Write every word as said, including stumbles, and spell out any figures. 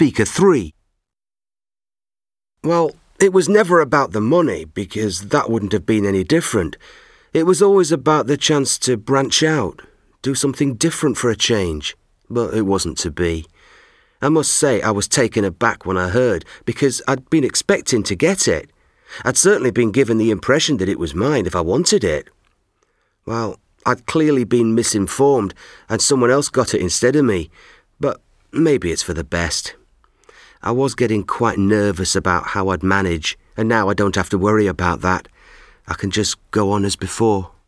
speaker three. Well, it was never about the money, because that wouldn't have been any different. It was always about the chance to branch out, do something different for a change. But it wasn't to be. I must say I was taken aback when I heard, because I'd been expecting to get it. I'd certainly been given the impression that it was mine if I wanted it. Well, I'd clearly been misinformed, and someone else got it instead of me. But maybe it's for the best. I was getting quite nervous about how I'd manage, and now I don't have to worry about that. I can just go on as before.